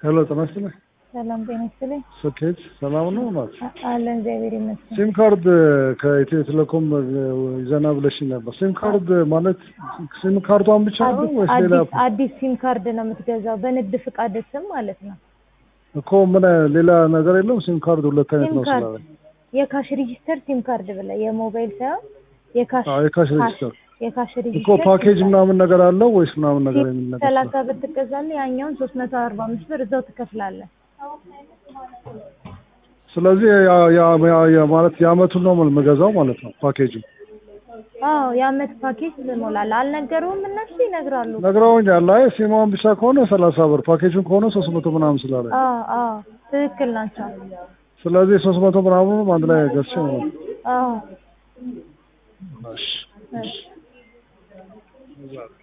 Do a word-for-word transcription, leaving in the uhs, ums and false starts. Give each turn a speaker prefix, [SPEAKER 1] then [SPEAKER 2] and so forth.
[SPEAKER 1] ሄሎ ተመስለ
[SPEAKER 2] ሰላም ጤና ይስጥልኝ።
[SPEAKER 1] ስኬት ሰላም ነው ማለት
[SPEAKER 2] አለን እግዚአብሔር ይመስገን።
[SPEAKER 1] ሲም ካርድ ከኢትዮ ቴሌኮም ይዘና ብለሽኝ ነበር። ሲም ካርድ ማለት ሲም ካርዷን ብቻ ነው ወይስ ሌላ?
[SPEAKER 2] አዲስ ሲም ካርድ ነው የምትገዛው በንግድ ፍቃድ ስም ማለት ነው
[SPEAKER 1] እኮ ምን ሌላ ነገር የለም። ሲም ካርድ ሁለት አይነት ነው ስላለ
[SPEAKER 2] የካሽ ሬጂስተር ሲም ካርድ ብለ የሞባይል ሳይሆን የካሽ
[SPEAKER 1] አዎ የካሽ ሬጂስተር
[SPEAKER 2] የካሽ ሬጂስተር
[SPEAKER 1] እኮ ፓኬጅ ምናምን ነገር አለው ወይስ ምናምን ነገር የሚል ነገር
[SPEAKER 2] ሰላሳ ብር ትገዛለህ ያኛውን ሶስት መቶ አርባ አምስት ብር እዛው ትከፍላለህ።
[SPEAKER 1] ስለዚህ ያ ያ ያ ማለት የአመቱን ነው የምገዛው ማለት ነው ፓኬጁ።
[SPEAKER 2] አዎ የአመት ፓኬጅ ትሞላለህ። አልነገሩህም? እነሱ ይነግራሉ።
[SPEAKER 1] ነግረውኛል። አይ ሲማን ብቻ ከሆነ ሰላሳ ብር ፓኬጁን ከሆነ ሶስት መቶ ምናምን ስላለ
[SPEAKER 2] አዎ አዎ ትክክል ናቸው።
[SPEAKER 1] ስለዚህ ሶስት መቶ ምናምን አንድ ላይ ገዝቼ ነው።
[SPEAKER 2] አዎ
[SPEAKER 1] እሺ እሺ